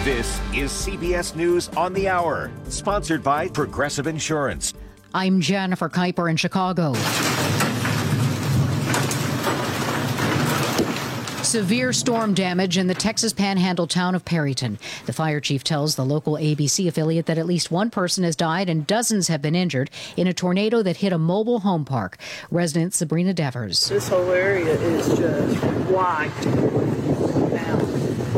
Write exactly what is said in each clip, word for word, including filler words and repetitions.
This is C B S News on the Hour, sponsored by Progressive Insurance. I'm Jennifer Kuiper in Chicago. Severe storm damage in the Texas Panhandle town of Perryton. The fire chief tells the local A B C affiliate that at least one person has died and dozens have been injured in a tornado that hit a mobile home park. Resident Sabrina Devers. This whole area is just wiped out.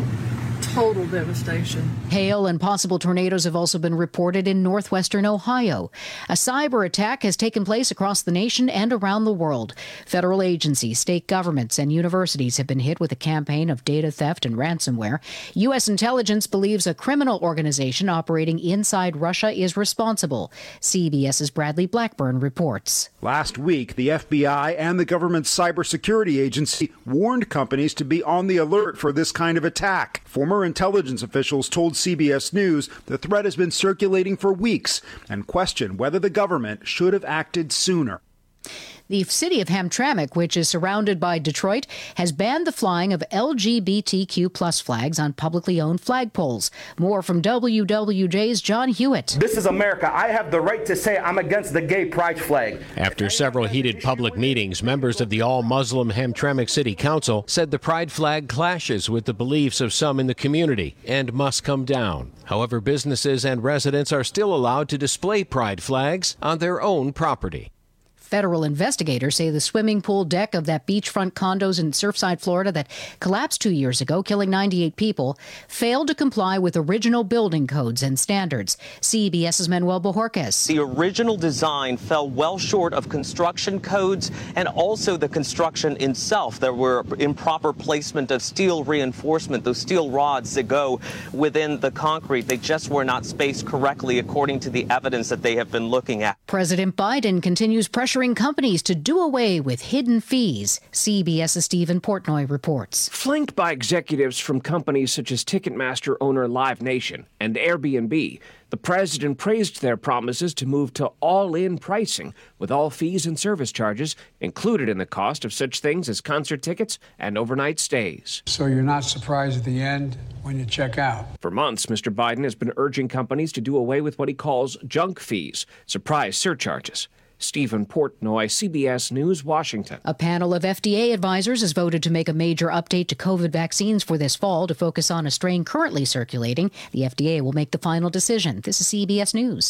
Total devastation. Hail and possible tornadoes have also been reported in northwestern Ohio. A cyber attack has taken place across the nation and around the world. Federal agencies, state governments, and universities have been hit with a campaign of data theft and ransomware. U S intelligence believes a criminal organization operating inside Russia is responsible. CBS's Bradley Blackburn reports. Last week, the F B I and the government's cybersecurity agency warned companies to be on the alert for this kind of attack. Former intelligence officials told C B S News the threat has been circulating for weeks and questioned whether the government should have acted sooner. The city of Hamtramck, which is surrounded by Detroit, has banned the flying of L G B T Q plus flags on publicly owned flagpoles. More from W W J's John Hewitt. This is America. I have the right to say I'm against the gay pride flag. After several heated public meetings, members of the all-Muslim Hamtramck City Council said the pride flag clashes with the beliefs of some in the community and must come down. However, businesses and residents are still allowed to display pride flags on their own property. Federal investigators say the swimming pool deck of that beachfront condos in Surfside, Florida that collapsed two years ago, killing ninety-eight people, failed to comply with original building codes and standards. CBS's Manuel Bojorquez. The original design fell well short of construction codes and also the construction itself. There were improper placement of steel reinforcement, those steel rods that go within the concrete. They just were not spaced correctly according to the evidence that they have been looking at. President Biden continues pressuring companies to do away with hidden fees. CBS's Stephen Portnoy reports. Flanked by executives from companies such as Ticketmaster owner Live Nation and Airbnb, the president praised their promises to move to all-in pricing, with all fees and service charges included in the cost of such things as concert tickets and overnight stays. So you're not surprised at the end when you check out. For months, Mister Biden has been urging companies to do away with what he calls junk fees, surprise surcharges. Stephen Portnoy, C B S News, Washington. A panel of F D A advisors has voted to make a major update to COVID vaccines for this fall to focus on a strain currently circulating. The F D A will make the final decision. This is C B S News.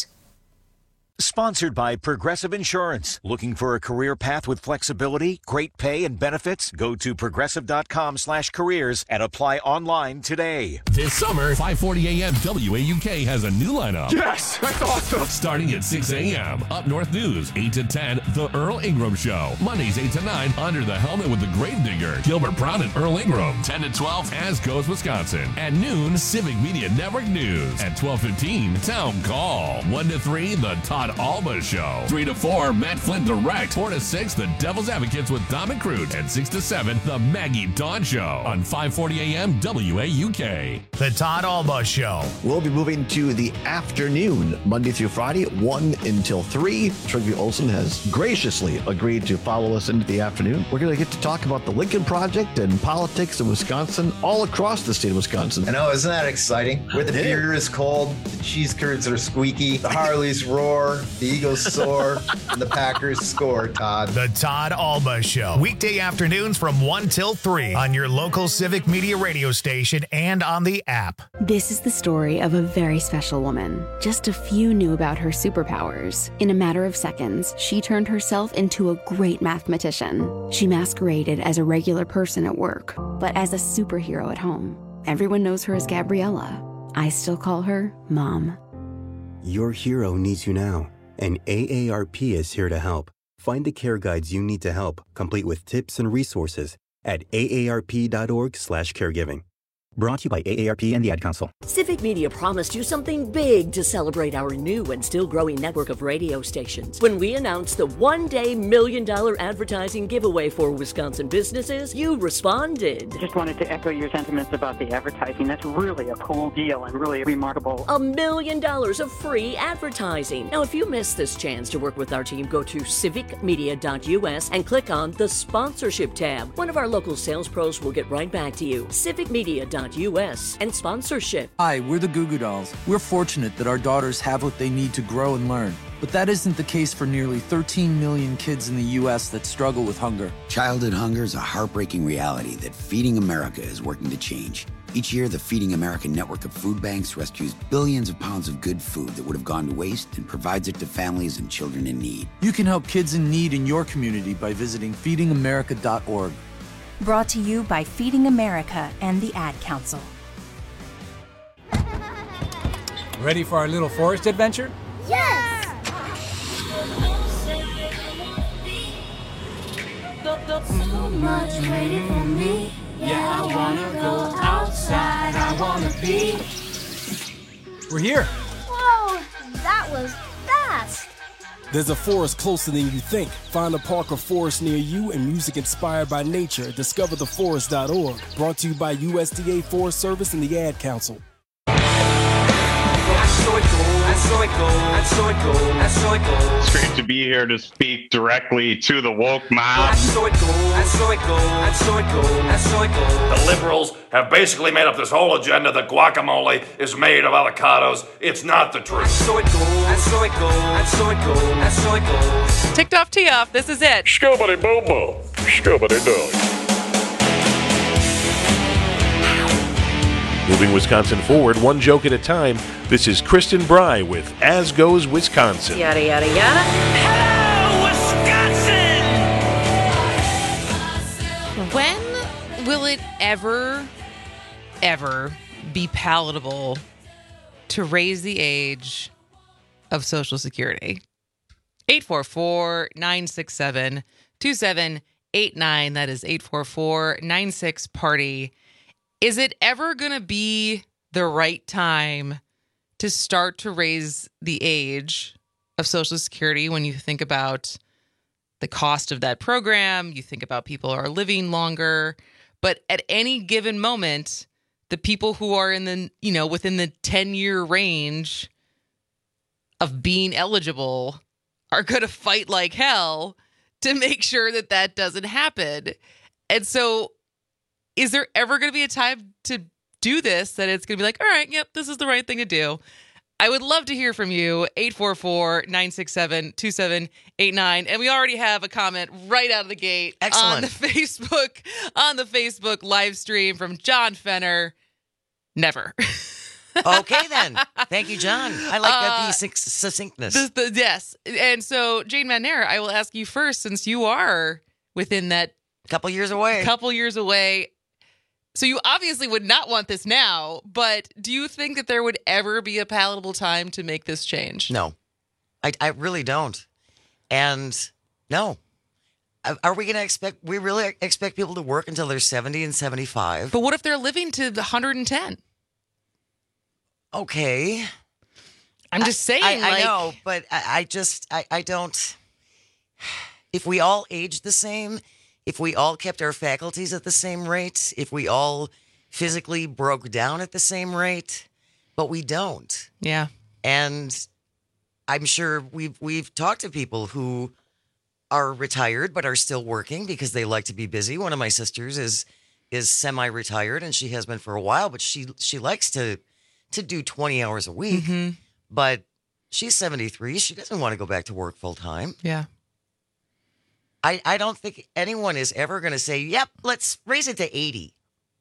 Sponsored by Progressive Insurance. Looking for a career path with flexibility, great pay, and benefits? Go to progressive.com slash careers and apply online today. This summer, five forty a.m. W A U K has a new lineup. Yes, that's awesome. Starting at six a.m. Up North News, eight to ten, The Earl Ingram Show. Mondays, eight to nine, Under the Helmet with the Grave Digger, Gilbert Brown and Earl Ingram. ten to twelve, As Goes Wisconsin. At noon, Civic Media Network News. At twelve fifteen, Town Call. one to three, The Todd Alba Show. three to four, Matt Flynn Direct. four to six, The Devil's Advocates with Dom and Crute. And six to seven, The Maggie Dawn Show on five forty a.m. W A U K. The Todd Alba Show. We'll be moving to the afternoon, Monday through Friday, one until three. Trygve Olsen has graciously agreed to follow us into the afternoon. We're going to get to talk about the Lincoln Project and politics in Wisconsin, all across the state of Wisconsin. I know, isn't that exciting? Where the beer is cold, the cheese curds are squeaky, the Harleys roar, the Eagles soar, and the Packers score, Todd. The Todd Alba Show. Weekday afternoons from one till three on your local Civic Media radio station and on the app. This is the story of a very special woman. Just a few knew about her superpowers. In a matter of seconds, she turned herself into a great mathematician. She masqueraded as a regular person at work, but as a superhero at home. Everyone knows her as Gabriella. I still call her Mom. Your hero needs you now, and A A R P is here to help. Find the care guides you need to help, complete with tips and resources at A A R P dot org slash caregiving. Brought to you by A A R P and the Ad Council. Civic Media promised you something big to celebrate our new and still growing network of radio stations. When we announced the one-day million dollar advertising giveaway for Wisconsin businesses, you responded. Just wanted to echo your sentiments about the advertising. That's really a cool deal and really remarkable. A million dollars of free advertising. Now, if you missed this chance to work with our team, go to civic media dot U S and click on the sponsorship tab. One of our local sales pros will get right back to you. civic media dot dot U S and sponsorship. Hi, we're the Goo Goo Dolls. We're fortunate that our daughters have what they need to grow and learn. But that isn't the case for nearly thirteen million kids in the U S that struggle with hunger. Childhood hunger is a heartbreaking reality that Feeding America is working to change. Each year, the Feeding America network of food banks rescues billions of pounds of good food that would have gone to waste and provides it to families and children in need. You can help kids in need in your community by visiting feeding america dot org. Brought to you by Feeding America and the Ad Council. Ready for our little forest adventure? Yes! So much waiting for me. Yeah, I wanna go outside. I wanna be. We're here. Whoa, that was fast. There's a forest closer than you think. Find a park or forest near you and music inspired by nature. discover the forest dot org. Brought to you by U S D A Forest Service and the Ad Council. So it goes, that's so it goes, that's so it goes, that's so it goes. It's great to be here to speak directly to the woke mob. That's so it goes, that's so it goes, that's so it goes, that's so it goes. The liberals have basically made up this whole agenda that guacamole is made of avocados. It's not the truth. That's so it goes, that's so it goes, that's so it goes, that's so it goes. Ticked off, tee off, this is it. Scubbity boo boo, scubbity doo. Moving Wisconsin forward, one joke at a time, this is Kristen Bry with As Goes Wisconsin. Yada, yada, yada. Hello, Wisconsin! When will it ever, ever be palatable to raise the age of Social Security? eight four four, nine six seven, two seven eight nine. That is eight four four, nine six, party. Is it ever going to be the right time to start to raise the age of Social Security when you think about the cost of that program? You think about people who are living longer. But at any given moment, the people who are in the, you know, within the ten-year range of being eligible are going to fight like hell to make sure that that doesn't happen. And so is there ever going to be a time to do this that it's going to be like, all right, yep, this is the right thing to do? I would love to hear from you. eight four four, nine six seven, two seven eight nine. And we already have a comment right out of the gate. Excellent. on the Facebook on the Facebook live stream from John Fenner. Never. Okay, then. Thank you, John. I like that uh, the succinctness. The, the, yes. And so, Jane Manera, I will ask you first, since you are within that couple years away. Couple years away. So you obviously would not want this now, but do you think that there would ever be a palatable time to make this change? No, I, I really don't. And no. Are we going to expect, we really expect people to work until they're seventy and seventy-five? But what if they're living to the one hundred ten? Okay. I'm just saying. I, I like, know, but I, I just, I, I don't. If we all aged the same, if we all kept our faculties at the same rate, if we all physically broke down at the same rate, but we don't. Yeah. And I'm sure we've we've talked to people who are retired but are still working because they like to be busy. One of my sisters is is semi-retired and she has been for a while, but she she likes to to do twenty hours a week. Mm-hmm. But she's seventy-three. She doesn't want to go back to work full time. Yeah. I, I don't think anyone is ever going to say, yep, let's raise it to eighty.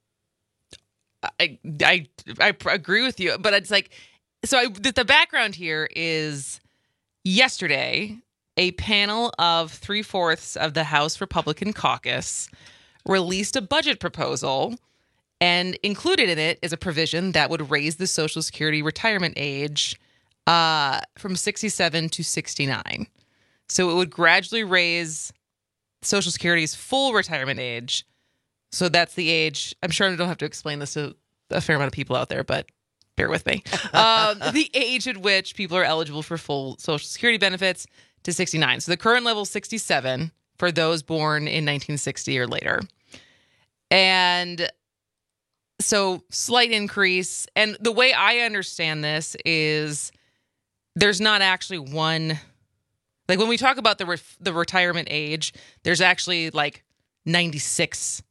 I, I, I agree with you, but it's like, so I, the, the background here is yesterday, a panel of three-fourths of the House Republican caucus released a budget proposal, and included in it is a provision that would raise the Social Security retirement age uh, from sixty-seven to sixty-nine. So it would gradually raise Social Security's full retirement age. So that's the age. I'm sure I don't have to explain this to a fair amount of people out there, but bear with me. Um, the age at which people are eligible for full Social Security benefits to sixty-nine. So the current level is sixty-seven for those born in nineteen sixty or later. And so slight increase. And the way I understand this is there's not actually one. Like when we talk about the re- the retirement age, there's actually like ninety-six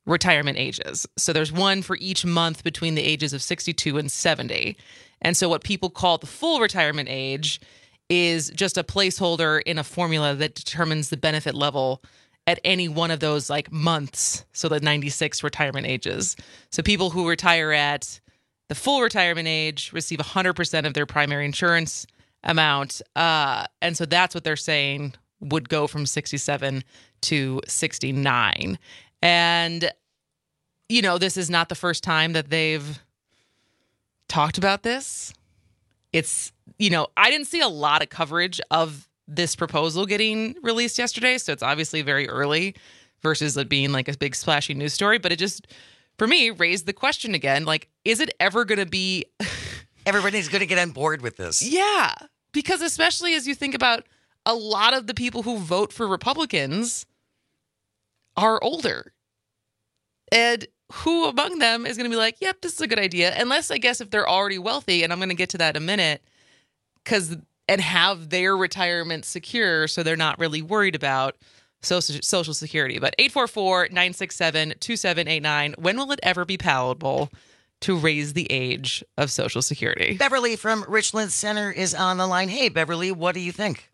retirement ages. So there's one for each month between the ages of sixty-two and seventy. And so what people call the full retirement age is just a placeholder in a formula that determines the benefit level at any one of those like months. So the ninety-six retirement ages. So people who retire at the full retirement age receive one hundred percent of their primary insurance amount. Uh, and so that's what they're saying would go from sixty-seven to sixty-nine. And, you know, this is not the first time that they've talked about this. It's, you know, I didn't see a lot of coverage of this proposal getting released yesterday. So it's obviously very early versus it being like a big splashy news story. But it just, for me, raised the question again, like, is it ever going to be... Everybody's going to get on board with this. Yeah. Because especially as you think about a lot of the people who vote for Republicans are older. And who among them is going to be like, yep, this is a good idea? Unless, I guess, if they're already wealthy, and I'm going to get to that in a minute, because and have their retirement secure so they're not really worried about social, social security. But eight four four, nine six seven, two seven eight nine, when will it ever be palatable to raise the age of Social Security? Beverly from Richland Center is on the line. Hey, Beverly, what do you think?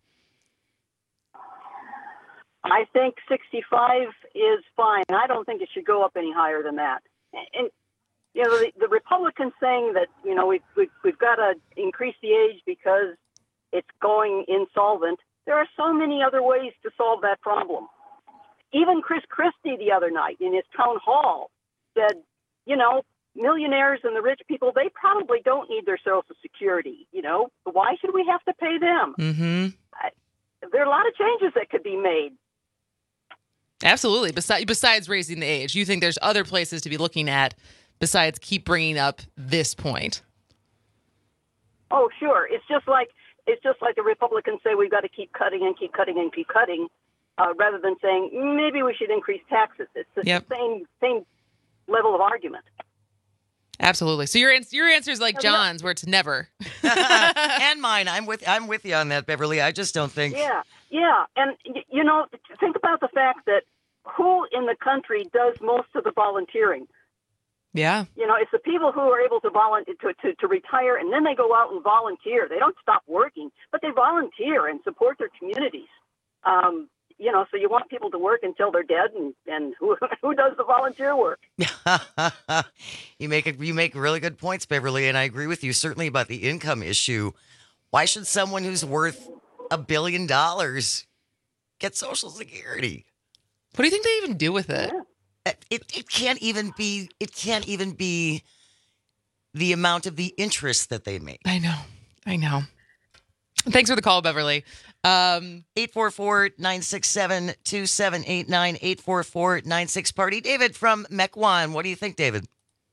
I think sixty-five is fine. I don't think it should go up any higher than that. And, you know, the, the Republicans saying that, you know, we've, we've, we've got to increase the age because it's going insolvent. There are so many other ways to solve that problem. Even Chris Christie the other night in his town hall said, you know, millionaires and the rich people, they probably don't need their Social Security. You know, why should we have to pay them? Mm-hmm. I, there are a lot of changes that could be made. Absolutely. Besides, besides raising the age, you think there's other places to be looking at besides keep bringing up this point? Oh, sure. It's just like it's just like the Republicans say we've got to keep cutting and keep cutting and keep cutting, uh, rather than saying maybe we should increase taxes. It's the yep. same same level of argument. Absolutely. So your your answer is like John's, where it's never. And mine. I'm with I'm with you on that, Beverly. I just don't think. Yeah, yeah, and you know, think about the fact that who in the country does most of the volunteering? Yeah. You know, it's the people who are able to volunteer to, to, to retire, and then they go out and volunteer. They don't stop working, but they volunteer and support their communities. Um, you know, so you want people to work until they're dead, and, and who who does the volunteer work? you make a, you make really good points, Beverly, and I agree with you certainly about the income issue. Why should someone who's worth a billion dollars get Social Security? What do you think they even do with it? Yeah. It it can't even be it can't even be the amount of the interest that they make. I know, I know. Thanks for the call, Beverly. Um, eight four four, nine six seven, two seven eight nine, eight four four, nine six party. David from Mequon. What do you think, David?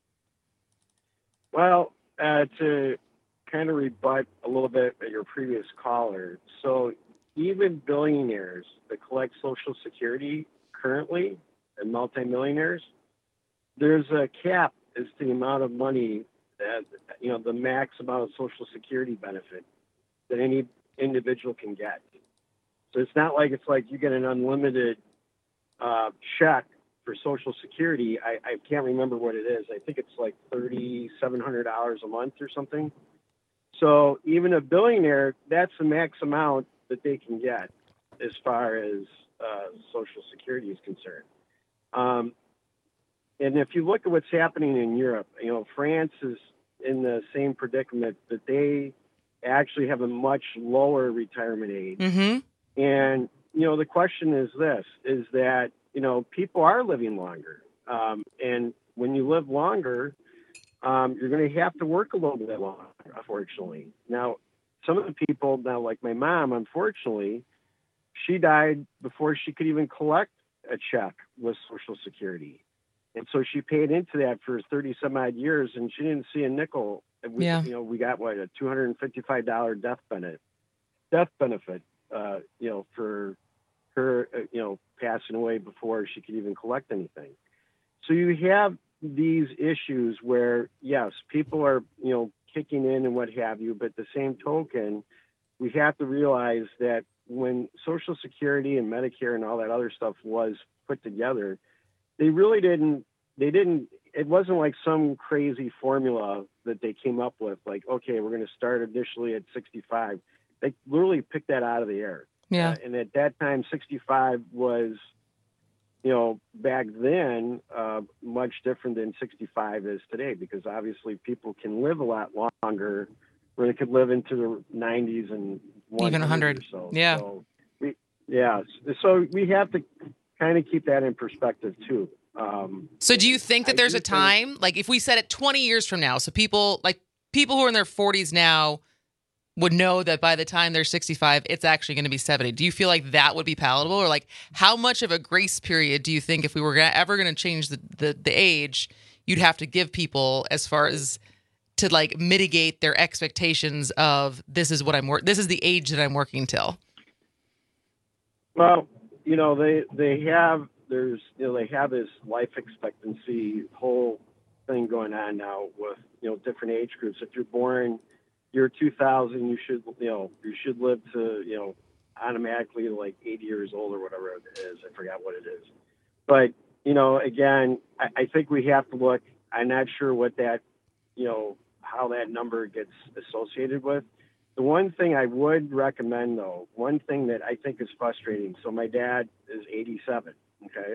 Well, uh, to kind of rebut a little bit at your previous caller, so even billionaires that collect Social Security currently and multimillionaires, there's a cap as to the amount of money that, you know, the max amount of Social Security benefit that any individual can get. So it's not like it's like you get an unlimited uh, check for Social Security. I, I can't remember what it is. I think it's like three thousand seven hundred dollars a month or something. So even a billionaire, that's the max amount that they can get as far as uh, Social Security is concerned. Um, and if you look at what's happening in Europe, you know, France is in the same predicament that they actually have a much lower retirement age. Mm-hmm. And, you know, the question is this, is that, you know, people are living longer. Um, and when you live longer, um, you're going to have to work a little bit longer, unfortunately. Now, some of the people, now like my mom, unfortunately, she died before she could even collect a check with Social Security. And so she paid into that for thirty some odd years, and she didn't see a nickel. We, yeah. You know, we got what, a two hundred fifty-five dollars death benefit, death benefit, uh, you know, for her, uh, you know, passing away before she could even collect anything. So you have these issues where, yes, people are, you know, kicking in and what have you, but the same token, we have to realize that when Social Security and Medicare and all that other stuff was put together, they really didn't they didn't, it wasn't like some crazy formula that they came up with, like, okay, we're going to start initially at sixty-five. They literally picked that out of the air. Yeah. Uh, and at that time, sixty-five was, you know, back then, uh, much different than sixty-five is today, because obviously people can live a lot longer, where they could live into the nineties and even one hundred. Or so. Yeah. So we, yeah. So we have to kind of keep that in perspective too. Um, so do you think that I there's do a time, think, like if we said it twenty years from now, so people like people who are in their forties now would know that by the time they're sixty-five, it's actually going to be seventy. Do you feel like that would be palatable? Or like how much of a grace period do you think if we were gonna, ever going to change the, the, the age, you'd have to give people as far as to like mitigate their expectations of this is what I'm work, this is the age that I'm working till? Well, you know, they, they have, there's, you know, they have this life expectancy whole thing going on now with, you know, different age groups. If you're born year two thousand, you should, you know, you should live to, you know, automatically like eighty years old or whatever it is. I forgot what it is. But, you know, again, I, I think we have to look, I'm not sure what that, you know, how that number gets associated with. The one thing I would recommend, though, one thing that I think is frustrating. So my dad is eighty-seven. Okay.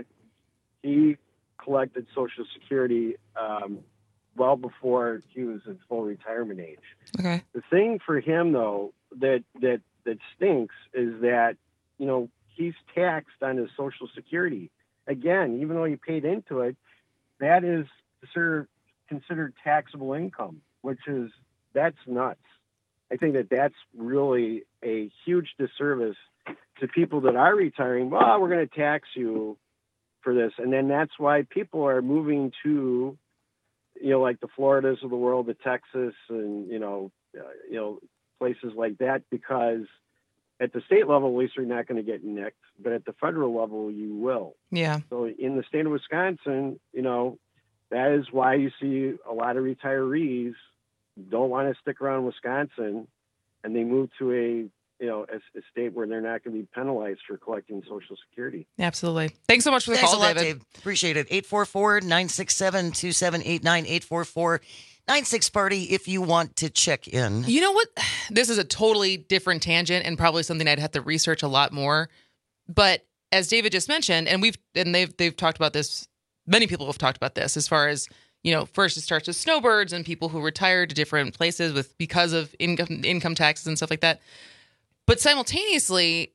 He collected Social Security, um, well before he was in full retirement age. Okay. The thing for him, though, that that that stinks is that, you know, he's taxed on his Social Security. Again, even though he paid into it, that is considered considered taxable income, which is, that's nuts. I think that that's really a huge disservice to people that are retiring. Well, we're going to tax you for this. And then that's why people are moving to, you know, like the Floridas of the world, the Texas, and, you know, uh, you know, places like that, because at the state level, at least you're not going to get nicked, but at the federal level, you will. Yeah. So in the state of Wisconsin, you know, that is why you see a lot of retirees don't want to stick around Wisconsin, and they move to a, you know, a, a state where they're not going to be penalized for collecting Social Security. Absolutely. Thanks so much for the Thanks call, a lot, David. Dave. Appreciate it. eight four four, nine six seven, two seven eight nine, eight four four, nine six party if you want to check in. You know what? This is a totally different tangent and probably something I'd have to research a lot more. But as David just mentioned, and we've and they've they've talked about this, many people have talked about this as far as, you know, first it starts with snowbirds and people who retire to different places with because of income income taxes and stuff like that. But simultaneously,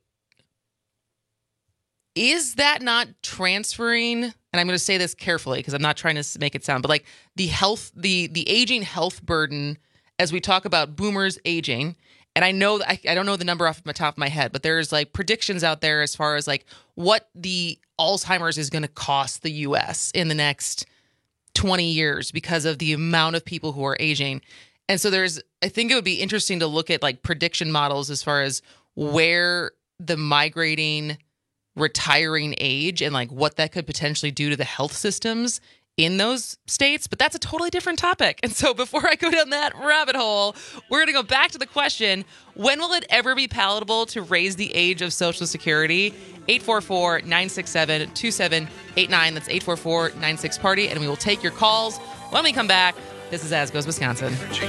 is that not transferring? And I'm going to say this carefully because I'm not trying to make it sound, but like the health, the the aging health burden, as we talk about boomers aging. And I know I, I don't know the number off the top of my head, but there's like predictions out there as far as like what the Alzheimer's is going to cost the U S in the next twenty years because of the amount of people who are aging. And so there's, I think it would be interesting to look at like prediction models as far as where the migrating, retiring age and like what that could potentially do to the health systems in those states. But that's a totally different topic. And so before I go down that rabbit hole, we're going to go back to the question, when will it ever be palatable to raise the age of Social Security? eight four four, nine six seven, two seven eight nine. That's eight four four, nine six party. And we will take your calls when we come back. This is As Goes Wisconsin.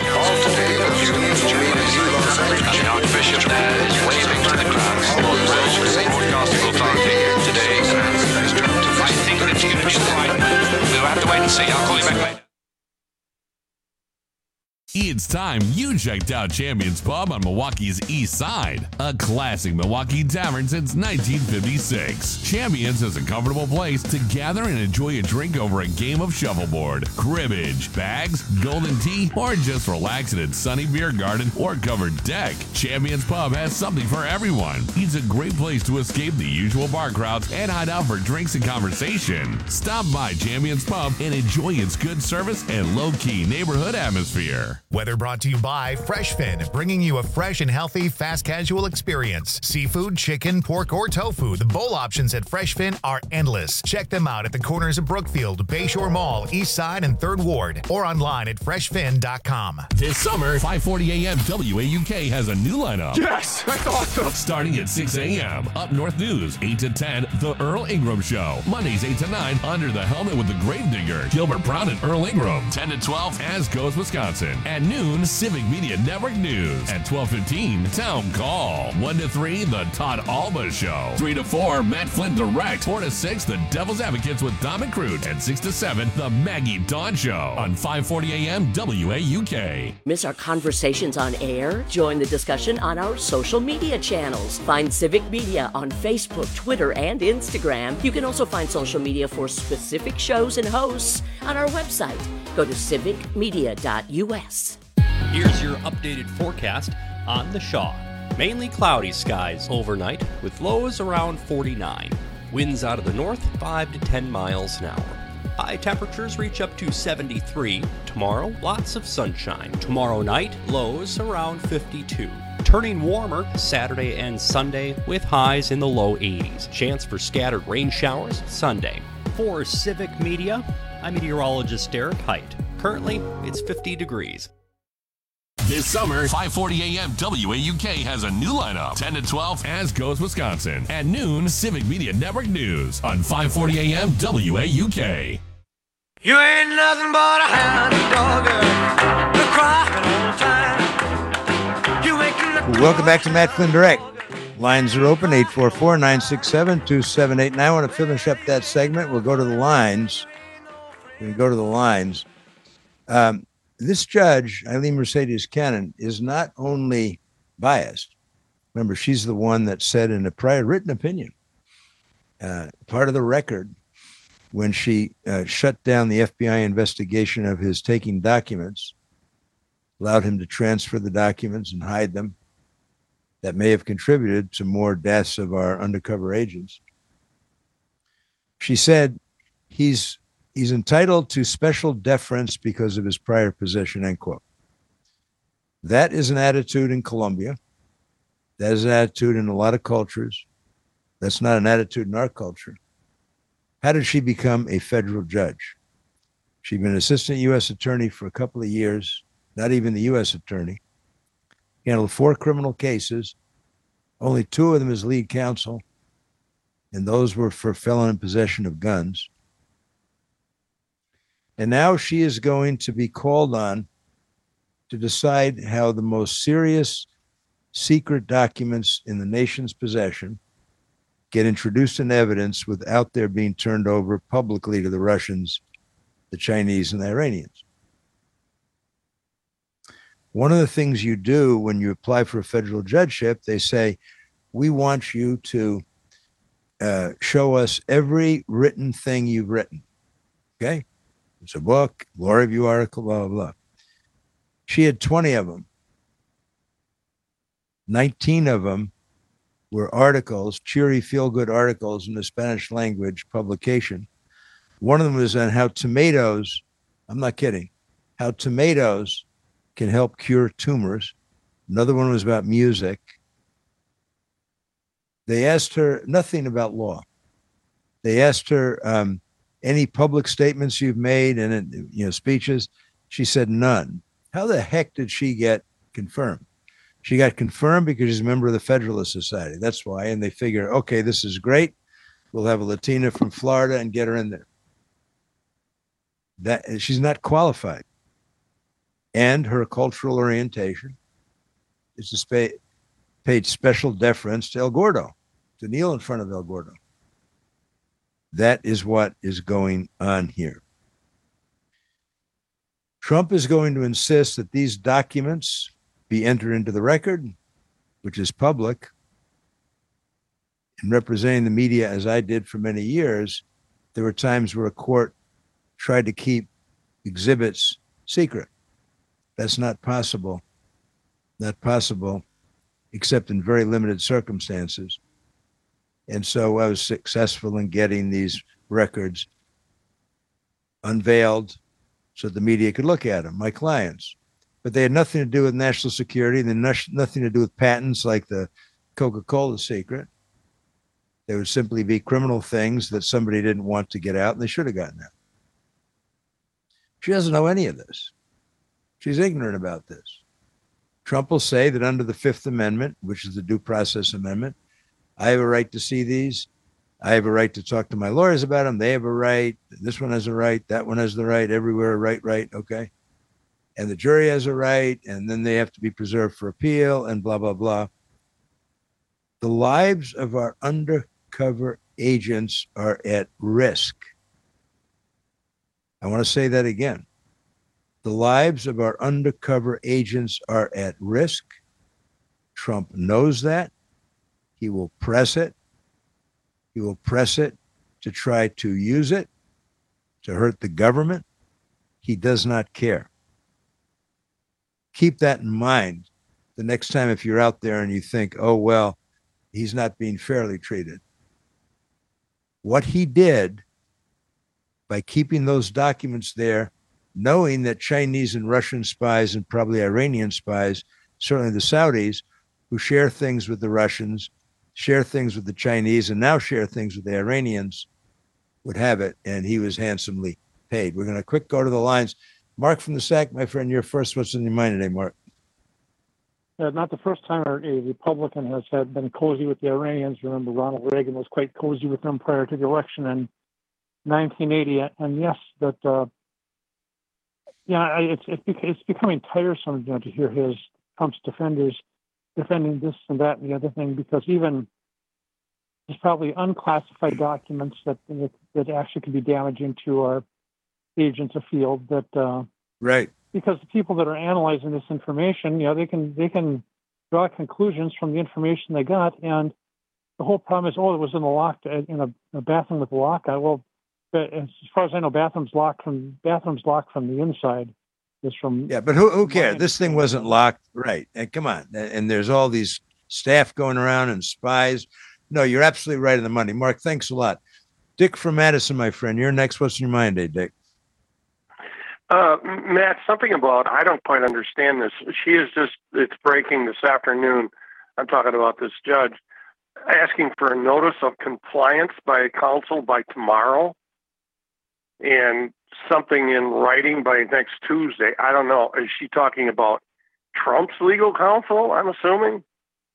It's time you checked out Champions Pub on Milwaukee's East Side, a classic Milwaukee tavern since nineteen fifty-six. Champions is a comfortable place to gather and enjoy a drink over a game of shuffleboard, cribbage, bags, golden tea, or just relax in its sunny beer garden or covered deck. Champions Pub has something for everyone. It's a great place to escape the usual bar crowds and hide out for drinks and conversation. Stop by Champions Pub and enjoy its good service and low-key neighborhood atmosphere. When weather brought to you by FreshFin, bringing you a fresh and healthy fast casual experience. Seafood, chicken, pork, or tofu, the bowl options at FreshFin are endless. Check them out at the corners of Brookfield, Bayshore Mall, East Side, and third Ward, or online at fresh fin dot com. This summer, five forty a.m. W A U K has a new lineup. Yes, that's awesome. Starting at six a.m. Up North News, eight to ten, The Earl Ingram Show. Mondays, eight to nine, Under the Helmet with the Gravedigger, Gilbert Brown and Earl Ingram. ten to twelve, As Goes Wisconsin. At noon, Civic Media Network News. At twelve fifteen, Town Call. one to three, The Todd Alba Show. three to four, Matt Flynn Direct. four to six, The Devil's Advocates with Dom and Crute. And six to seven, The Maggie Dawn Show. On five forty a.m. W A U K. Miss our conversations on air? Join the discussion on our social media channels. Find Civic Media on Facebook, Twitter, and Instagram. You can also find social media for specific shows and hosts on our website. Go to civic media dot u s. Here's your updated forecast on the Shaw. Mainly cloudy skies overnight with lows around forty-nine. Winds out of the north five to ten miles an hour. High temperatures reach up to seventy-three. Tomorrow, lots of sunshine. Tomorrow night, lows around fifty-two. Turning warmer Saturday and Sunday with highs in the low eighties. Chance for scattered rain showers Sunday. For Civic Media, I'm meteorologist Derek Height. Currently, it's fifty degrees. This summer, five forty a.m. W A U K has a new lineup. ten to twelve, As Goes Wisconsin. At noon, Civic Media Network News. On five forty a.m. W A U K. You ain't nothing but a hound dog, you're crying all the time. You ain't nothing. Welcome back to Matt Flynn Direct. Lines are open, eight four four, nine six seven, two seven eight nine. I want to finish up that segment. We'll go to the lines. We're going to go to the lines. Um, this judge, Eileen Mercedes Cannon, is not only biased. Remember, she's the one that said in a prior written opinion, uh, part of the record, when she uh, shut down the F B I investigation of his taking documents, allowed him to transfer the documents and hide them, that may have contributed to more deaths of our undercover agents. She said he's he's entitled to special deference because of his prior position, end quote. That is an attitude in Colombia. That is an attitude in a lot of cultures. That's not an attitude in our culture. How did she become a federal judge? She'd been assistant U S attorney for a couple of years, not even the U S attorney. Handled four criminal cases, only two of them as lead counsel, and those were for felon in possession of guns. And now she is going to be called on to decide how the most serious secret documents in the nation's possession get introduced in evidence without their being turned over publicly to the Russians, the Chinese, and the Iranians. One of the things you do when you apply for a federal judgeship, they say, we want you to uh, show us every written thing you've written. Okay? It's a book, law review article, blah, blah, blah. She had twenty of them. nineteen of them were articles, cheery, feel-good articles in the Spanish language publication. One of them was on how tomatoes, I'm not kidding, how tomatoes can help cure tumors. Another one was about music. They asked her nothing about law. They asked her um, any public statements you've made and you know speeches. She said none. How the heck did she get confirmed? She got confirmed because she's a member of the Federalist Society. That's why. And they figure, okay, this is great. We'll have a Latina from Florida and get her in there. That she's not qualified. And her cultural orientation is to pay, paid special deference to El Gordo, to kneel in front of El Gordo. That is what is going on here. Trump is going to insist that these documents be entered into the record, which is public. In representing the media, as I did for many years, there were times where a court tried to keep exhibits secret. That's not possible. Not possible, except in very limited circumstances. And so I was successful in getting these records unveiled so the media could look at them, my clients. but they had nothing to do with national security. They had nothing to do with patents like the Coca-Cola secret. They would simply be criminal things that somebody didn't want to get out, and they should have gotten out. She doesn't know any of this. She's ignorant about this. Trump will say that under the Fifth Amendment, which is the Due Process Amendment, I have a right to see these. I have a right to talk to my lawyers about them. They have a right. This one has a right. That one has the right. Everywhere, right, right. Okay. And the jury has a right. And then they have to be preserved for appeal and blah, blah, blah. The lives of our undercover agents are at risk. I want to say that again. The lives of our undercover agents are at risk. Trump knows that. He will press it. He will press it to try to use it to hurt the government. He does not care. Keep that in mind the next time if you're out there and you think, oh, well, he's not being fairly treated. What he did by keeping those documents there, knowing that Chinese and Russian spies and probably Iranian spies, certainly the Saudis, who share things with the Russians, share things with the Chinese, and now share things with the Iranians, would have it, and he was handsomely paid. We're going to quick go to the lines. Mark from the S A C, my friend, you're first. What's in your mind today, Mark? Uh, not the first time a Republican has had been cozy with the Iranians. Remember, Ronald Reagan was quite cozy with them prior to the election in nineteen eighty. And yes, that uh, yeah, it's it's, it's becoming tiresome, you know, to hear his Trump's defenders defending this and that and the other thing, because even there's probably unclassified documents that that, that actually can be damaging to our agents afield. That uh, right. Because the people that are analyzing this information, you know, they can they can draw conclusions from the information they got, and the whole problem is, oh, it was in a locked in a, a bathroom with a lock. Well, as far as I know, bathrooms locked from bathrooms locked from the inside. Is from yeah, but who who cares? This thing wasn't locked, right? And come on, and there's all these staff going around and spies. No, you're absolutely right on the money, Mark. Thanks a lot, Dick from Madison, my friend. You're next. What's in your mind, eh, Dick? Uh, Matt, something about, I don't quite understand this. She is just, it's breaking this afternoon. I'm talking about this judge asking for a notice of compliance by counsel by tomorrow and something in writing by next Tuesday. I don't know. Is she talking about Trump's legal counsel, I'm assuming?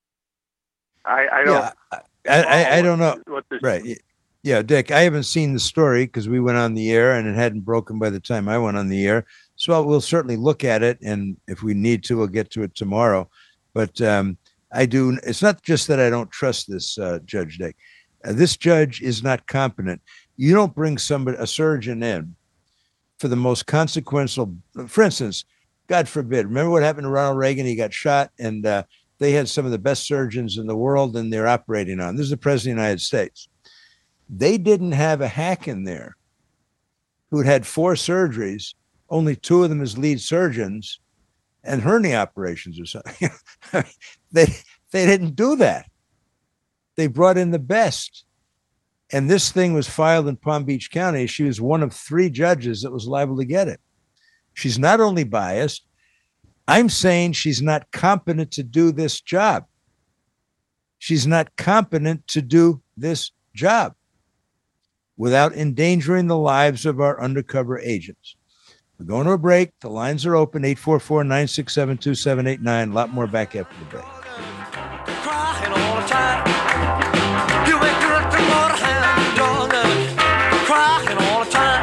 I, I don't yeah, I, I, I don't know. What this, right. Yeah, Dick, I haven't seen the story because we went on the air and it hadn't broken by the time I went on the air. So we'll certainly look at it. And if we need to, we'll get to it tomorrow. But um, I do. It's not just that I don't trust this uh, Judge Dick. Uh, this judge is not competent. You don't bring somebody, a surgeon in for the most consequential. For instance, God forbid, remember what happened to Ronald Reagan? He got shot and uh, they had some of the best surgeons in the world and they're operating on. This is the president of the United States. They didn't have a hack in there who'd had four surgeries, only two of them as lead surgeons, and hernia operations or something. they they didn't do that. They brought in the best. And this thing was filed in Palm Beach County. She was one of three judges that was liable to get it. She's not only biased, I'm saying she's not competent to do this job. She's not competent to do this job without endangering the lives of our undercover agents. We're going to a break. The lines are open, eight four four, nine six seven, two seven eight nine. A lot more back after the break. Crying all the time. You ain't nothing but a hound dog. Crying all the time.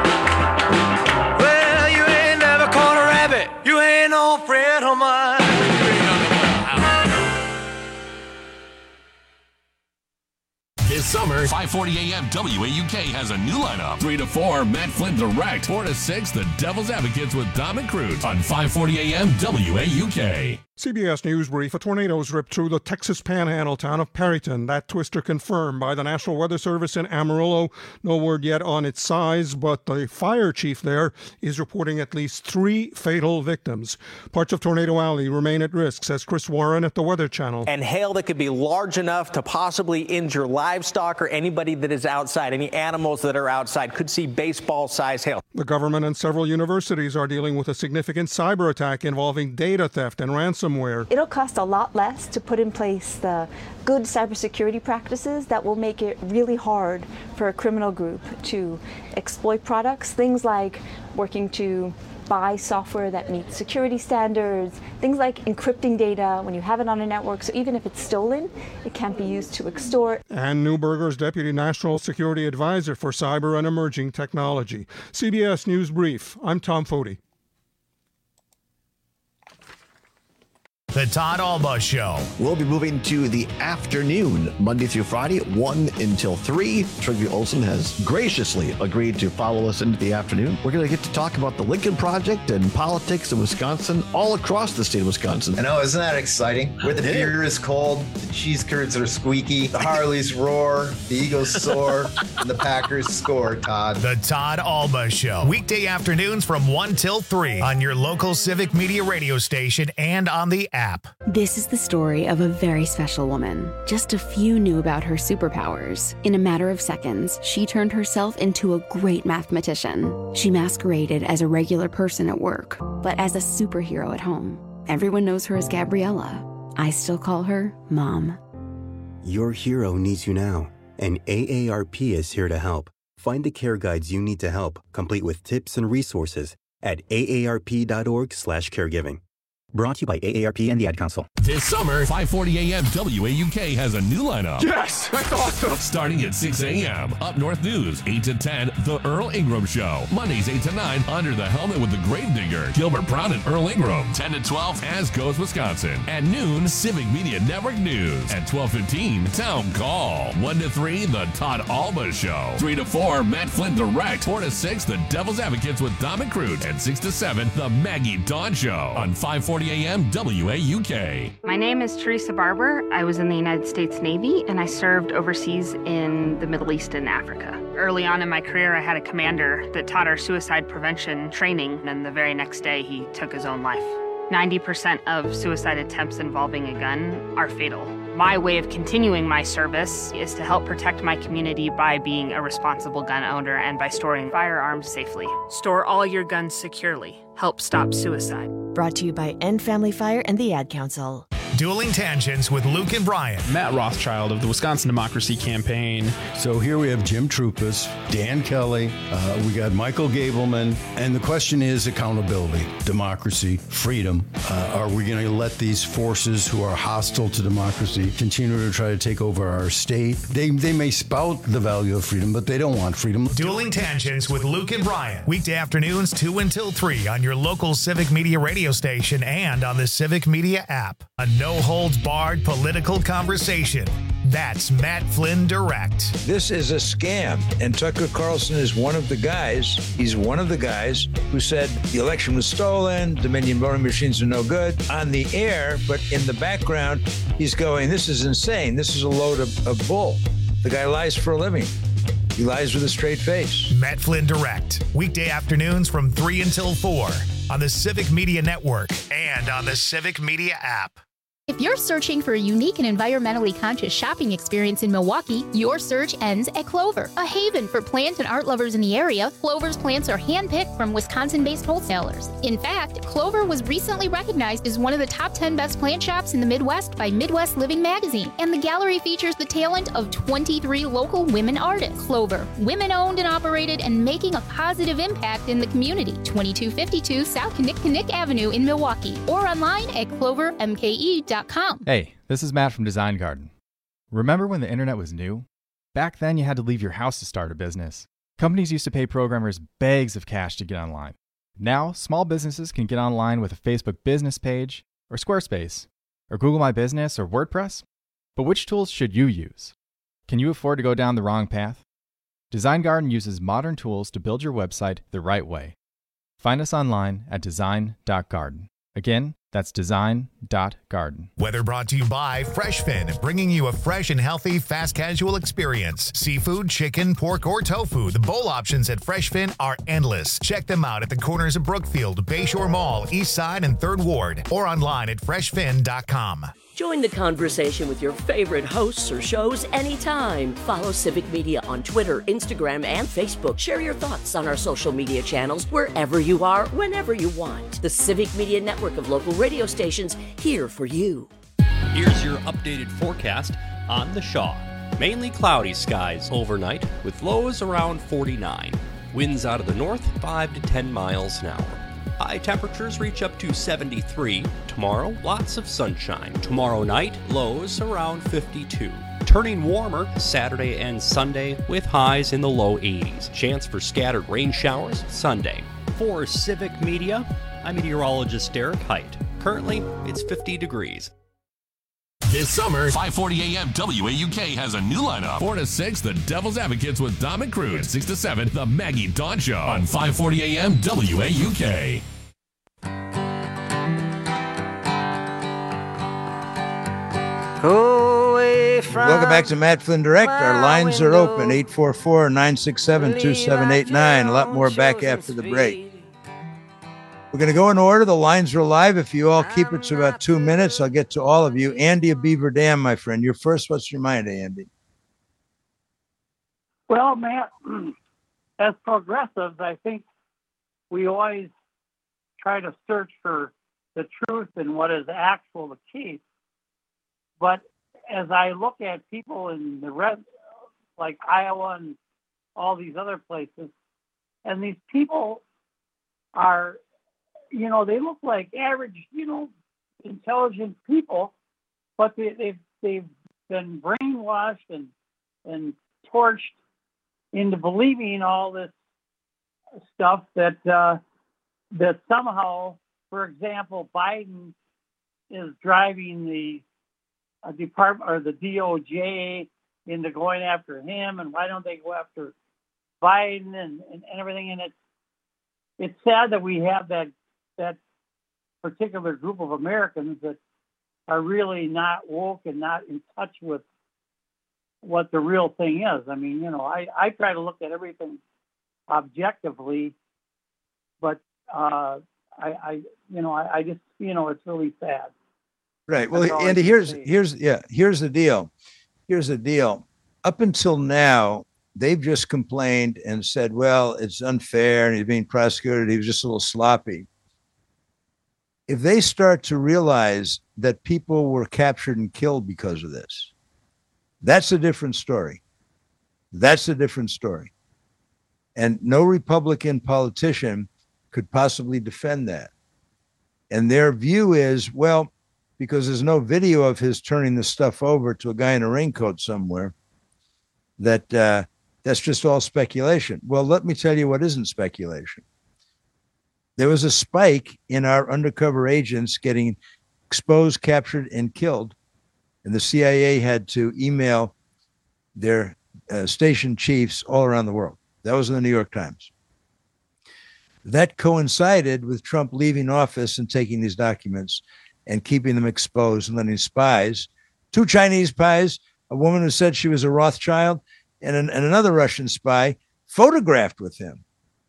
Well, you ain't never caught a rabbit. You ain't no friend of mine. This summer, five forty a m W A U K has a new lineup. three to four, Matt Flynn Direct. four to six, The Devil's Advocates with Dom and Cruz on five forty a m W A U K. C B S News Brief. A tornado has ripped through the Texas panhandle town of Perryton. That twister confirmed by the National Weather Service in Amarillo. No word yet on its size, but the fire chief there is reporting at least three fatal victims. Parts of Tornado Alley remain at risk, says Chris Warren at the Weather Channel. And hail that could be large enough to possibly injure livestock or anybody that is outside. Any animals that are outside could see baseball-sized hail. The government and several universities are dealing with a significant cyber attack involving data theft and ransomware. It'll cost a lot less to put in place the good cybersecurity practices that will make it really hard for a criminal group to exploit products. Things like working to buy software that meets security standards, things like encrypting data when you have it on a network, so even if it's stolen, it can't be used to extort. Ann Neuberger's Deputy National Security Advisor for Cyber and Emerging Technology. C B S News Brief. I'm Tom Foti. The Todd Alba Show. We'll be moving to the afternoon, Monday through Friday, one until three. Trygve Olsen has graciously agreed to follow us into the afternoon. We're going to get to talk about the Lincoln Project and politics in Wisconsin, all across the state of Wisconsin. I know, isn't that exciting? Where the beer is cold, the cheese curds are squeaky, the Harleys roar, the Eagles soar, and the Packers score, Todd. The Todd Alba Show. Weekday afternoons from one till three on your local Civic Media radio station and on the app. This is the story of a very special woman. Just a few knew about her superpowers. In a matter of seconds, she turned herself into a great mathematician. She masqueraded as a regular person at work, but as a superhero at home. Everyone knows her as Gabriella. I still call her Mom. Your hero needs you now, and A A R P is here to help. Find the care guides you need to help, complete with tips and resources at A A R P dot org slash caregiving. Brought to you by A A R P and the Ad Council. This summer, five forty a.m. W A U K has a new lineup. Yes, that's awesome. Starting at six a.m. Up North News, eight to ten, The Earl Ingram Show. Mondays, eight to nine, Under the Helmet with the Gravedigger, Gilbert Brown and Earl Ingram. ten to twelve, As Goes Wisconsin. At noon, Civic Media Network News. At twelve fifteen, Town Call. one to three, The Todd Alba Show. three to four, Matt Flynn Direct. four to six, The Devil's Advocates with Dom and Crute. And six to seven, The Maggie Dawn Show. On five forty a.m. W A U K. My name is Teresa Barber. I was in the United States Navy and I served overseas in the Middle East and Africa. Early on in my career, I had a commander that taught our suicide prevention training, and the very next day he took his own life. ninety percent of suicide attempts involving a gun are fatal. My way of continuing my service is to help protect my community by being a responsible gun owner and by storing firearms safely. Store all your guns securely. Help stop suicide. Brought to you by End Family Fire and the Ad Council. Dueling Tangents with Luke and Brian. Matt Rothschild of the Wisconsin Democracy Campaign. So here we have Jim Troupas, Dan Kelly, uh, we got Michael Gableman, and the question is accountability, democracy, freedom. Uh, are we going to let these forces who are hostile to democracy continue to try to take over our state? They, they may spout the value of freedom, but they don't want freedom. Dueling Tangents with Luke and Brian. Weekday afternoons two until three on your local Civic Media radio station and on the Civic Media app. A no-holds-barred political conversation. That's Matt Flynn Direct. This is a scam, and Tucker Carlson is one of the guys. He's one of the guys who said the election was stolen, Dominion voting machines are no good on the air, but in the background, he's going, this is insane. This is a load of, of bull. The guy lies for a living. He lies with a straight face. Matt Flynn Direct. Weekday afternoons from three until four on the Civic Media Network and on the Civic Media app. If you're searching for a unique and environmentally conscious shopping experience in Milwaukee, your search ends at Clover, a haven for plant and art lovers in the area. Clover's plants are handpicked from Wisconsin-based wholesalers. In fact, Clover was recently recognized as one of the top ten best plant shops in the Midwest by Midwest Living magazine, and the gallery features the talent of twenty-three local women artists. Clover, women-owned and operated and making a positive impact in the community. twenty-two fifty-two South Kinnick Avenue in Milwaukee, or online at clover m k e dot com. Hey, this is Matt from Design Garden. Remember when the internet was new? Back then, you had to leave your house to start a business. Companies used to pay programmers bags of cash to get online. Now, small businesses can get online with a Facebook business page, or Squarespace, or Google My Business, or WordPress. But which tools should you use? Can you afford to go down the wrong path? Design Garden uses modern tools to build your website the right way. Find us online at design dot garden. Again, That's design dot garden. Weather brought to you by FreshFin, bringing you a fresh and healthy fast casual experience. Seafood, chicken, pork, or tofu, the bowl options at FreshFin are endless. Check them out at the corners of Brookfield, Bayshore Mall, East Side, and third Ward, or online at fresh fin dot com. Join the conversation with your favorite hosts or shows anytime. Follow Civic Media on Twitter, Instagram, and Facebook. Share your thoughts on our social media channels wherever you are, whenever you want. The Civic Media network of local radio stations here for you. Here's your updated forecast on the Shaw. Mainly cloudy skies overnight with lows around forty-nine. Winds out of the north five to ten miles an hour. High temperatures reach up to seventy-three. Tomorrow, lots of sunshine. Tomorrow night, lows around fifty-two. Turning warmer Saturday and Sunday with highs in the low eighties. Chance for scattered rain showers Sunday. For Civic Media, I'm meteorologist Derek Height. Currently, it's fifty degrees. This summer, five forty a.m. W A U K has a new lineup. four to six, The Devil's Advocates with Dom and Cruz. six to seven, The Maggie Dawn Show on five forty a.m. W A U K. Welcome back to Matt Flynn Direct. Our lines are open, eight four four, nine six seven, two seven eight nine. A lot more back after the break. We're going to go in order. The lines are live. If you all keep it to about two minutes, I'll get to all of you. Andy of Beaver Dam, my friend. You're first. What's your mind, Andy? Well, Matt, as progressives, I think we always try to search for the truth and what is actual the case. But as I look at people in the red, like Iowa and all these other places, and these people are, you know, they look like average, you know, intelligent people, but they, they've they've been brainwashed and and torched into believing all this stuff that uh, that somehow, for example, Biden is driving the uh, department or the D O J into going after him, and why don't they go after Biden and, and, and everything? And it's it's sad that we have that that particular group of Americans that are really not woke and not in touch with what the real thing is. I mean, you know, I, I try to look at everything objectively, but uh, I, I, you know, I, I just, you know, it's really sad. Right. Well, Andy, here's, here's, yeah, here's the deal. Here's the deal. Up until now, they've just complained and said, well, it's unfair and he's being prosecuted. He was just a little sloppy. If they start to realize that people were captured and killed because of this, that's a different story. That's a different story. And no Republican politician could possibly defend that. And their view is, well, because there's no video of his turning this stuff over to a guy in a raincoat somewhere, that uh, that's just all speculation. Well, let me tell you what isn't speculation. There was a spike in our undercover agents getting exposed, captured, and killed. And the C I A had to email their uh, station chiefs all around the world. That was in the New York Times. That coincided with Trump leaving office and taking these documents and keeping them exposed and letting spies, two Chinese spies, a woman who said she was a Rothschild, and, an, and another Russian spy photographed with him.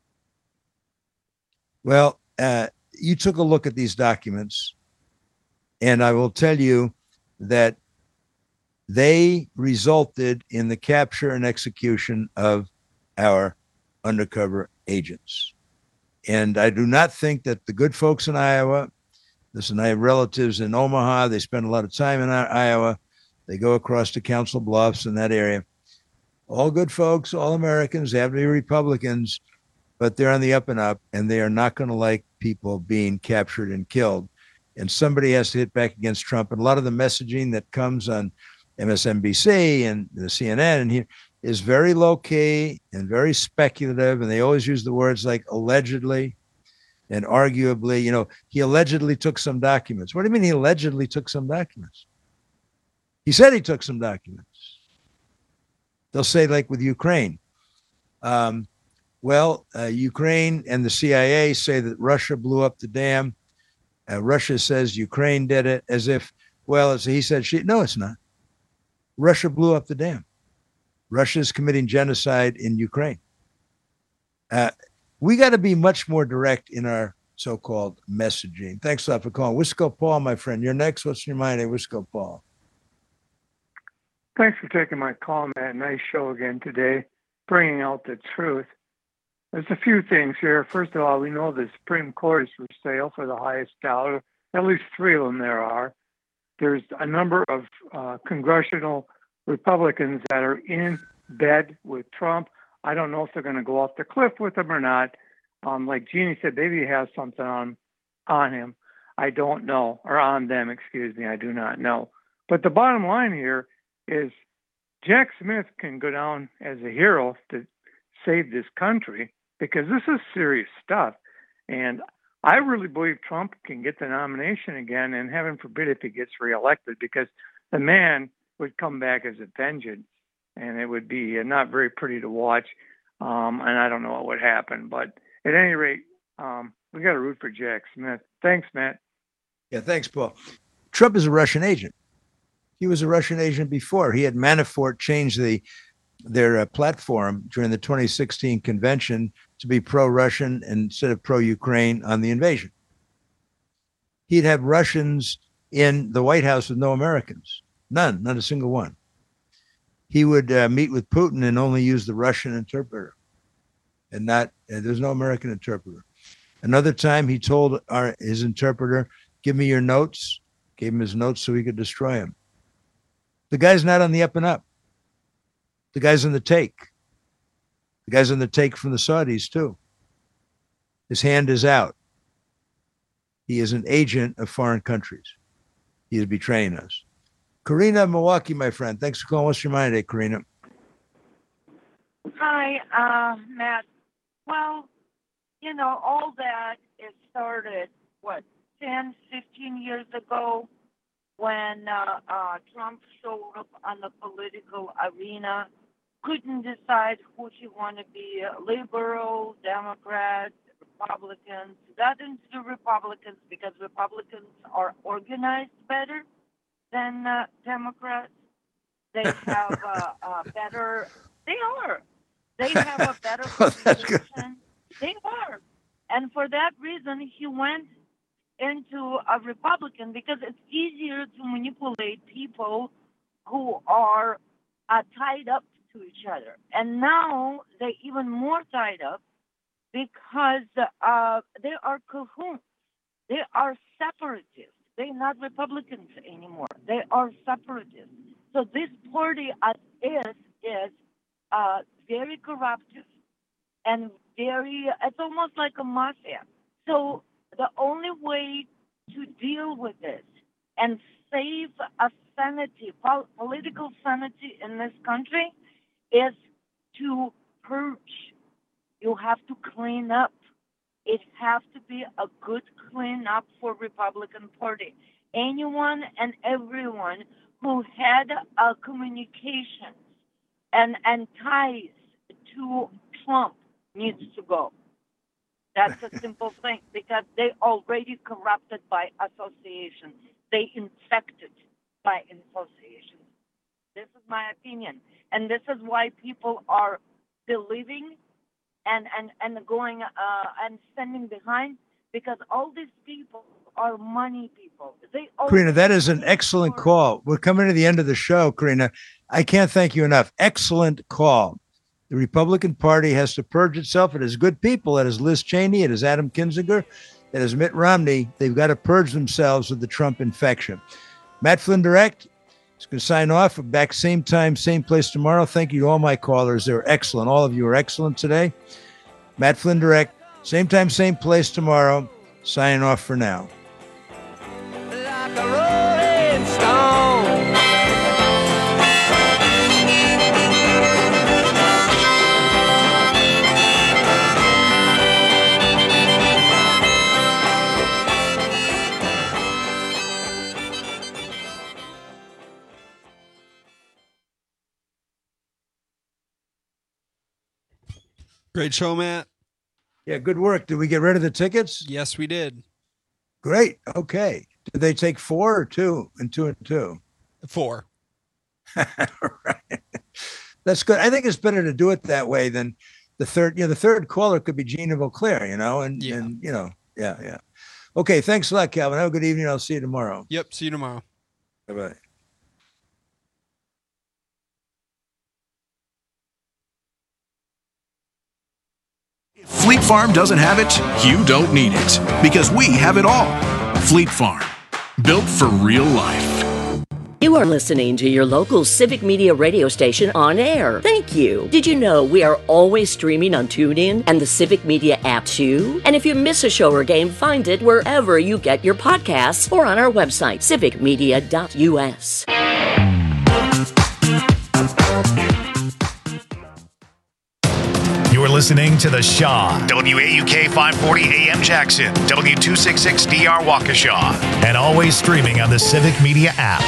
Well, uh, you took a look at these documents, and I will tell you that they resulted in the capture and execution of our undercover agents. And I do not think that the good folks in Iowa, listen, I have relatives in Omaha. They spend a lot of time in Iowa. They go across to Council Bluffs in that area. All good folks, all Americans, they have to be Republicans, but they're on the up and up, and they are not going to like people being captured and killed. And somebody has to hit back against Trump. And a lot of the messaging that comes on M S N B C and the C N N and here is very low-key and very speculative, and they always use the words like allegedly and arguably. You know, he allegedly took some documents. What do you mean he allegedly took some documents? He said he took some documents. They'll say, like with Ukraine, um, well, uh, Ukraine and the C I A say that Russia blew up the dam. Uh, Russia says Ukraine did it as if, well, as he said, she, no, it's not. Russia blew up the dam. Russia is committing genocide in Ukraine. Uh, we got to be much more direct in our so-called messaging. Thanks a lot for calling. Wisco Paul, my friend. You're next. What's in your mind, hey, Wisco Paul? Thanks for taking my call, Matt. Nice show again today, bringing out the truth. There's a few things here. First of all, we know the Supreme Court is for sale for the highest dollar. At least three of them there are. There's a number of uh, congressional Republicans that are in bed with Trump. I don't know if they're going to go off the cliff with him or not. Um, like Jeannie said, maybe he has something on on him. I don't know, or on them, excuse me. I do not know. But the bottom line here is Jack Smith can go down as a hero to save this country, because this is serious stuff. And I really believe Trump can get the nomination again, and heaven forbid if he gets reelected, because the man would come back as a vengeance, and it would be not very pretty to watch. Um, and I don't know what would happen. But at any rate, um, we got to root for Jack Smith. Thanks, Matt. Yeah, thanks, Paul. Trump is a Russian agent. He was a Russian agent before. He had Manafort change the their uh, platform during the twenty sixteen convention to be pro-Russian instead of pro-Ukraine on the invasion. He'd have Russians in the White House with no Americans. None, not a single one. He would uh, meet with Putin and only use the Russian interpreter, and not, uh, there's no American interpreter. Another time he told our, his interpreter, give me your notes, gave him his notes so he could destroy him. The guy's not on the up and up. The guy's on the take. The guy's on the take from the Saudis too. His hand is out. He is an agent of foreign countries. He is betraying us. Karina, Milwaukee, my friend. Thanks for calling. What's your mind today, Karina? Hi, uh, Matt. Well, you know, all that it started, what, ten, fifteen years ago when uh, uh, Trump showed up on the political arena, couldn't decide who he wanted to be, liberal, Democrat, Republicans. Got into the Republicans because Republicans are organized better than uh, Democrats. They have uh, uh, better, they are. They have a better position. They are. And for that reason, he went into a Republican because it's easier to manipulate people who are uh, tied up to each other. And now they're even more tied up because uh, they are cahoots. They are separatists. They're not Republicans anymore. They are separatists. So this party as is is uh, very corruptive and very, it's almost like a mafia. So the only way to deal with this and save a sanity, pol- political sanity in this country is to purge. You have to clean up. It has to be a good cleanup for Republican Party. Anyone and everyone who had a communication and, and ties to Trump needs to go. That's a simple thing because they already corrupted by association. They infected by association. This is my opinion. And this is why people are believing and, and, and going uh, and standing behind, because all these people are money people. They Karina, that is an excellent call. We're coming to the end of the show, Karina. I can't thank you enough. Excellent call. The Republican Party has to purge itself. It has good people. It has Liz Cheney. It has Adam Kinzinger. It has Mitt Romney. They've got to purge themselves of the Trump infection. Matt Flynn Direct is going to sign off. We're back same time, same place tomorrow. Thank you to all my callers. They were excellent. All of you are excellent today. Matt Flynn Direct, same time, same place tomorrow. Signing off for now. Like a rolling stone. Great show, Matt. Yeah, good work. Did we get rid of the tickets? Yes, we did. Great. Okay. Did they take four or two and two and two? Four. Right. That's good. I think it's better to do it that way than the third. You know, the third caller could be Gina Vauclair, you know, and, yeah. and you know, yeah, yeah. Okay. Thanks a lot, Calvin. Have a good evening. I'll see you tomorrow. Yep. See you tomorrow. Bye-bye. If Fleet Farm doesn't have it, you don't need it, because we have it all. Fleet Farm, built for real life. You are listening to your local Civic Media radio station on air. Thank you. Did you know we are always streaming on TuneIn and the Civic Media app too? And if you miss a show or game, find it wherever you get your podcasts or on our website, civic media dot u s. You're listening to The Shaw, W A U K five forty A M Jackson, W two sixty-six D R Waukesha, and always streaming on the Civic Media app.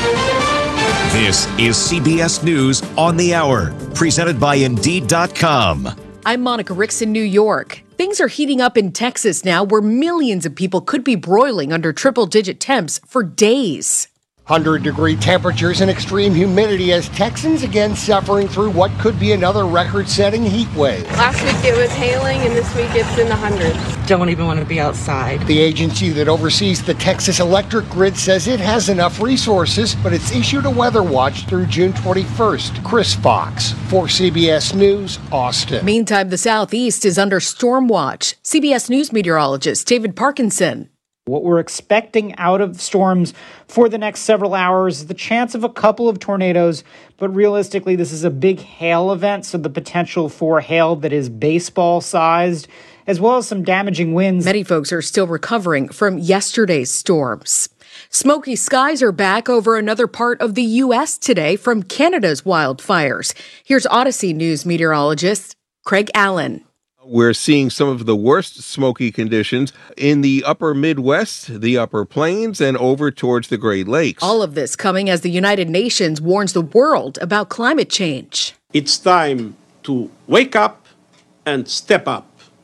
This is C B S News on the Hour, presented by Indeed dot com. I'm Monica Ricks in New York. Things are heating up in Texas now, where millions of people could be broiling under triple-digit temps for days. one hundred degree temperatures and extreme humidity as Texans again suffering through what could be another record-setting heat wave. Last week it was hailing and this week it's in the hundreds. Don't even want to be outside. The agency that oversees the Texas electric grid says it has enough resources, but it's issued a weather watch through June twenty-first. Chris Fox for C B S News, Austin. Meantime, the Southeast is under storm watch. C B S News meteorologist David Parkinson. What we're expecting out of storms for the next several hours is the chance of a couple of tornadoes, but realistically, this is a big hail event, so the potential for hail that is baseball-sized, as well as some damaging winds. Many folks are still recovering from yesterday's storms. Smoky skies are back over another part of the U S today from Canada's wildfires. Here's Odyssey News meteorologist Craig Allen. We're seeing some of the worst smoky conditions in the upper Midwest, the upper plains, and over towards the Great Lakes. All of this coming as the United Nations warns the world about climate change. It's time to wake up and step up.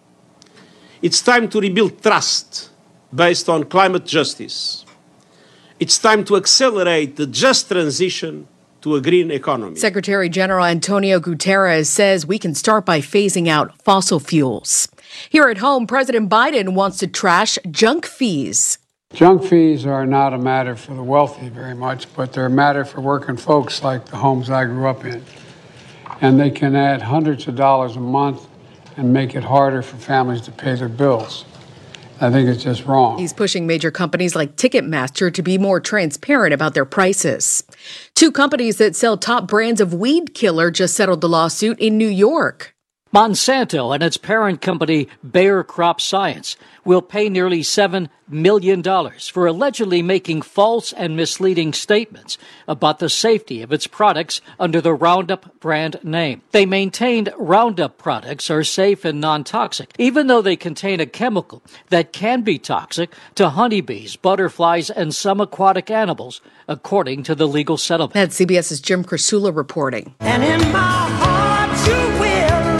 It's time to rebuild trust based on climate justice. It's time to accelerate the just transition to a green economy. Secretary General Antonio Guterres says we can start by phasing out fossil fuels. Here at home, President Biden wants to trash junk fees. Junk fees are not a matter for the wealthy very much, but they're a matter for working folks like the homes I grew up in. And they can add hundreds of dollars a month and make it harder for families to pay their bills. I think it's just wrong. He's pushing major companies like Ticketmaster to be more transparent about their prices. Two companies that sell top brands of weed killer just settled the lawsuit in New York. Monsanto and its parent company, Bayer Crop Science, will pay nearly seven million dollars for allegedly making false and misleading statements about the safety of its products under the Roundup brand name. They maintained Roundup products are safe and non-toxic, even though they contain a chemical that can be toxic to honeybees, butterflies, and some aquatic animals, according to the legal settlement. That's CBS's Jim Krasula reporting. And in my heart you will.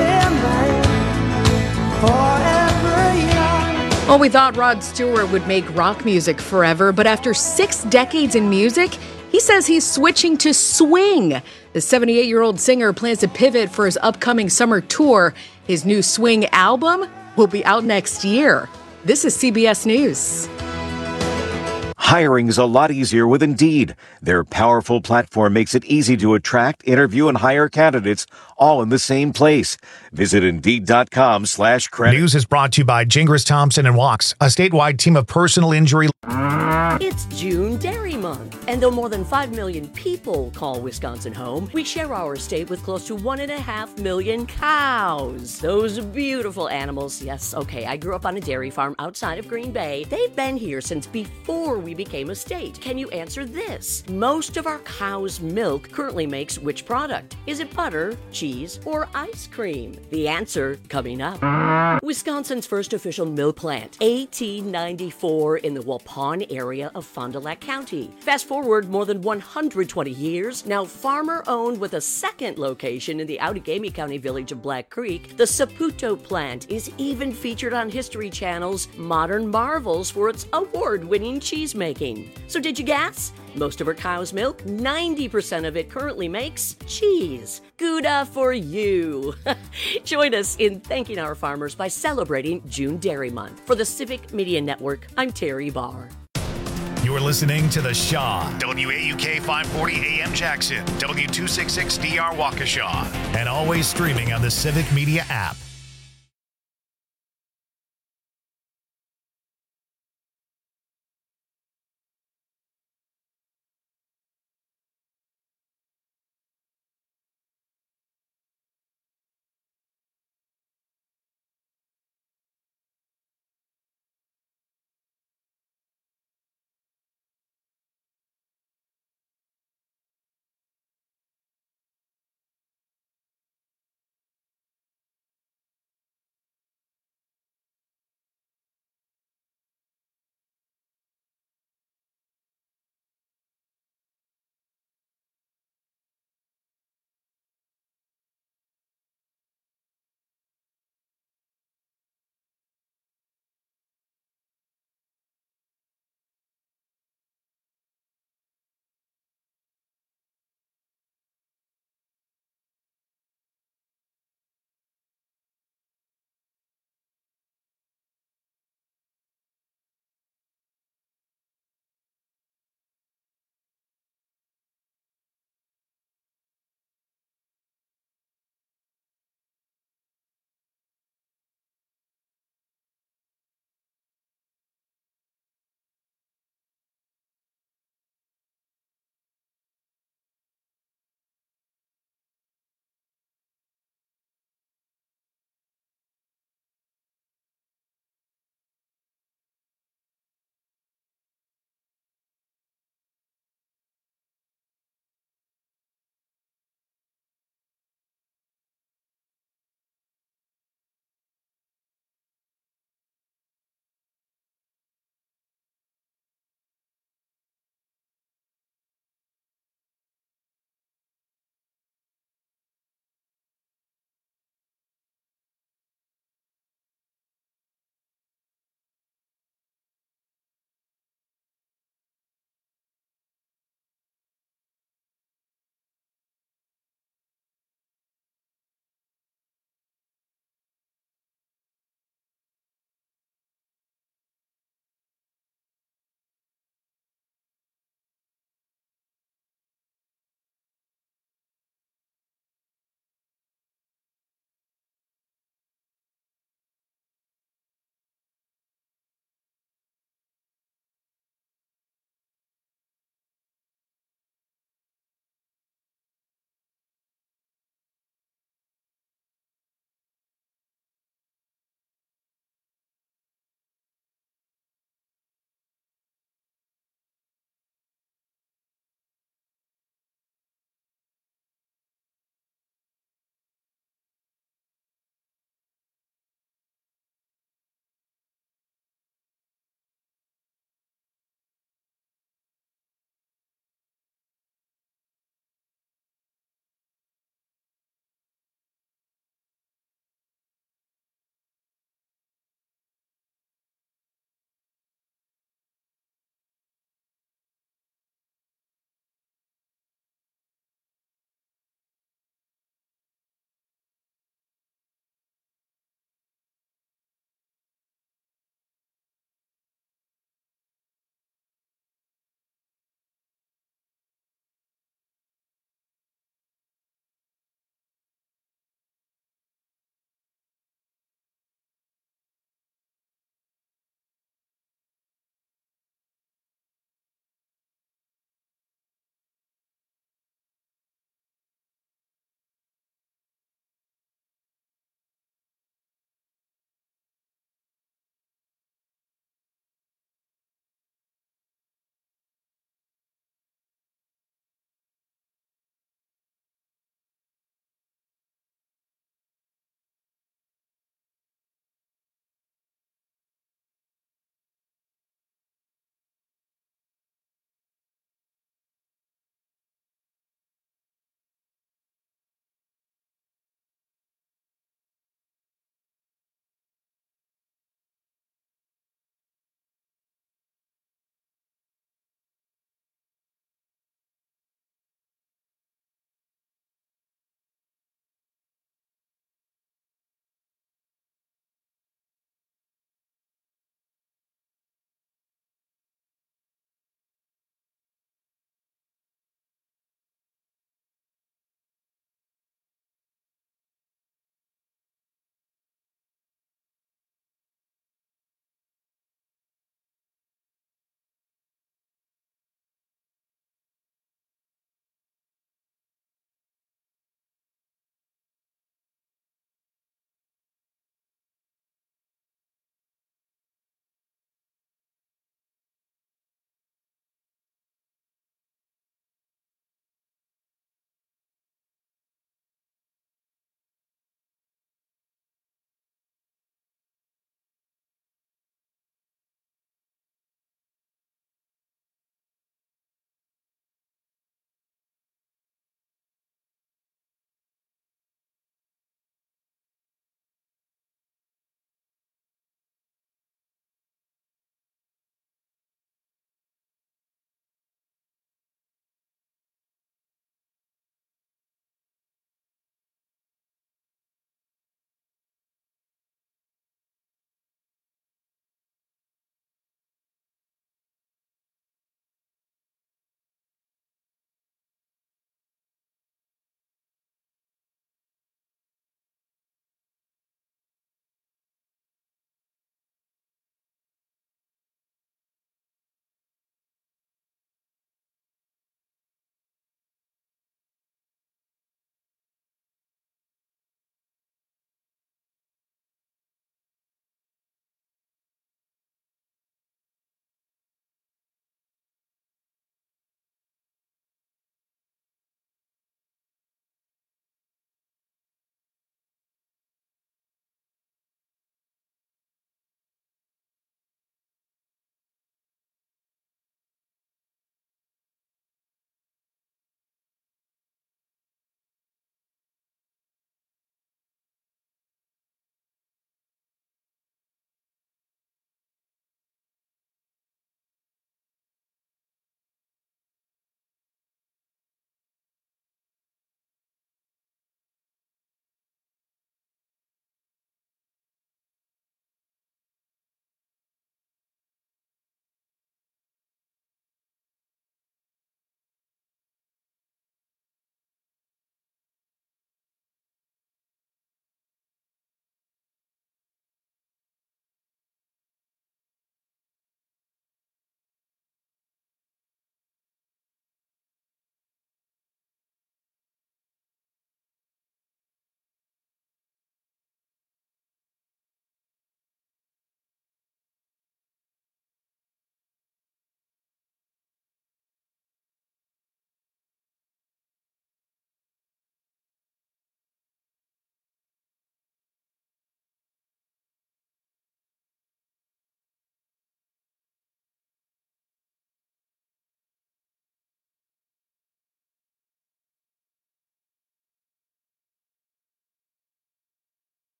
Well, we thought Rod Stewart would make rock music forever, but after six decades in music, he says he's switching to swing. The seventy-eight-year-old singer plans to pivot for his upcoming summer tour. His new swing album will be out next year. This is C B S News. Hiring is a lot easier with Indeed. Their powerful platform makes it easy to attract, interview, and hire candidates all in the same place. Visit Indeed.com slash credit. News is brought to you by Gingras Thompson and Walks, a statewide team of personal injury. It's June Dairy Month, and though more than five million people call Wisconsin home, we share our state with close to one and a half million cows. Those beautiful animals. Yes, okay, I grew up on a dairy farm outside of Green Bay. They've been here since before we became a state. Can you answer this? Most of our cow's milk currently makes which product? Is it butter, cheese, or ice cream? The answer coming up. Wisconsin's first official milk plant, eighteen ninety-four in the Waupun area, area of Fond du Lac County. Fast forward more than one hundred twenty years, now farmer-owned with a second location in the Outagamie County village of Black Creek, the Saputo plant is even featured on History Channel's Modern Marvels for its award-winning cheese making. So did you guess? Most of our cow's milk, ninety percent of it currently makes cheese. Gouda for you. Join us in thanking our farmers by celebrating June Dairy Month. For the Civic Media Network, I'm Terry Barr. You're listening to The Shaw, W A U K five forty A M Jackson, W two sixty-six D R Waukesha, and always streaming on the Civic Media app.